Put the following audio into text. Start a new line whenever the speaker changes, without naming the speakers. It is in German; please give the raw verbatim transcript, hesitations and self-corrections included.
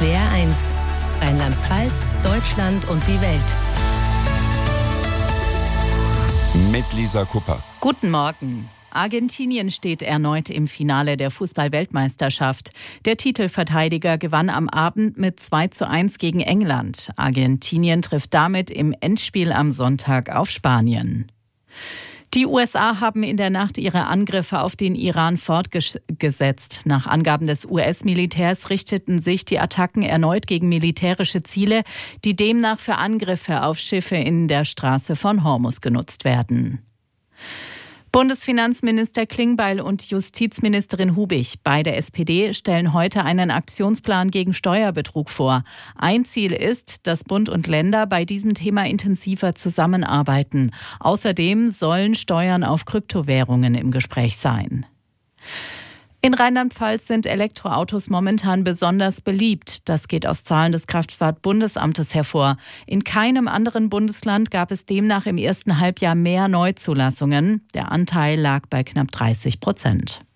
S W R eins. Rheinland-Pfalz, Deutschland und die Welt.
Mit Lisa Kupper.
Guten Morgen. Argentinien steht erneut im Finale der Fußball-Weltmeisterschaft. Der Titelverteidiger gewann am Abend mit zwei zu eins gegen England. Argentinien trifft damit im Endspiel am Sonntag auf Spanien. Die U S A haben in der Nacht ihre Angriffe auf den Iran fortgesetzt. Nach Angaben des U S-Militärs richteten sich die Attacken erneut gegen militärische Ziele, die demnach für Angriffe auf Schiffe in der Straße von Hormuz genutzt werden. Bundesfinanzminister Klingbeil und Justizministerin Hubig, beide S P D, stellen heute einen Aktionsplan gegen Steuerbetrug vor. Ein Ziel ist, dass Bund und Länder bei diesem Thema intensiver zusammenarbeiten. Außerdem sollen Steuern auf Kryptowährungen im Gespräch sein. In Rheinland-Pfalz sind Elektroautos momentan besonders beliebt. Das geht aus Zahlen des Kraftfahrt-Bundesamtes hervor. In keinem anderen Bundesland gab es demnach im ersten Halbjahr mehr Neuzulassungen. Der Anteil lag bei knapp dreißig Prozent.